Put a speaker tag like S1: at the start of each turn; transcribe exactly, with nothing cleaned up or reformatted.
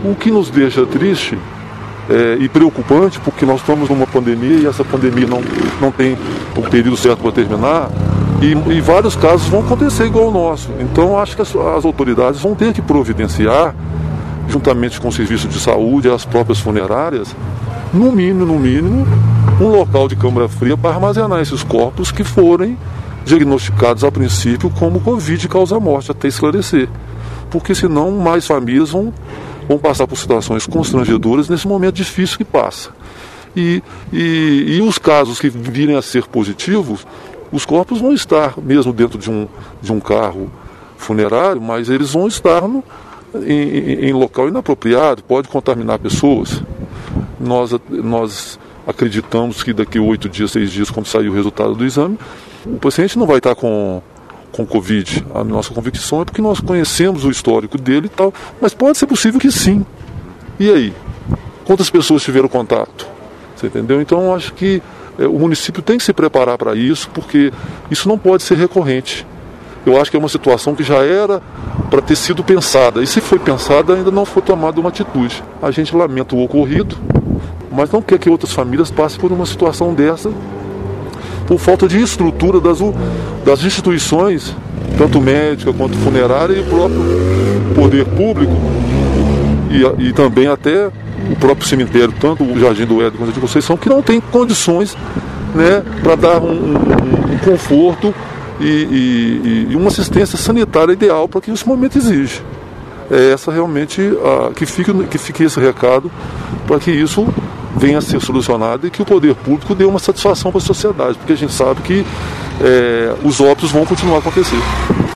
S1: O que nos deixa triste é, e preocupante, porque nós estamos numa pandemia e essa pandemia não, não tem o período certo para terminar, e, e vários casos vão acontecer igual o nosso. Então acho que as, as autoridades vão ter que providenciar, juntamente com o serviço de saúde e as próprias funerárias, no mínimo, no mínimo, um local de câmara fria para armazenar esses corpos que forem diagnosticados a princípio como Covid causa morte, até esclarecer. Porque senão mais famílias vão, vão passar por situações constrangedoras nesse momento difícil que passa. E, e, e os casos que virem a ser positivos, os corpos vão estar mesmo dentro de um, de um carro funerário, mas eles vão estar no, em, em local inapropriado, pode contaminar pessoas. Nós, nós acreditamos que daqui a oito dias, seis dias, quando sair o resultado do exame, o paciente não vai estar com, com Covid. A nossa convicção é porque nós conhecemos o histórico dele e tal, mas pode ser possível que sim. E aí? Quantas pessoas tiveram contato? Você entendeu? Então, acho que é, o município tem que se preparar para isso, porque isso não pode ser recorrente. Eu acho que é uma situação que já era para ter sido pensada, e se foi pensada, ainda não foi tomada uma atitude. A gente lamenta o ocorrido, mas não quer que outras famílias passem por uma situação dessa, por falta de estrutura das, das instituições, tanto médica quanto funerária, e o próprio poder público, e, e também até o próprio cemitério, tanto o Jardim do Éden quanto a de Conceição, que não tem condições, né, para dar um, um, um conforto e, e, e uma assistência sanitária ideal para que esse momento exige. É essa realmente, a, que, fique, que fique esse recado para que isso venha a ser solucionado e que o poder público dê uma satisfação para a sociedade, porque a gente sabe que é, os óbitos vão continuar a acontecer.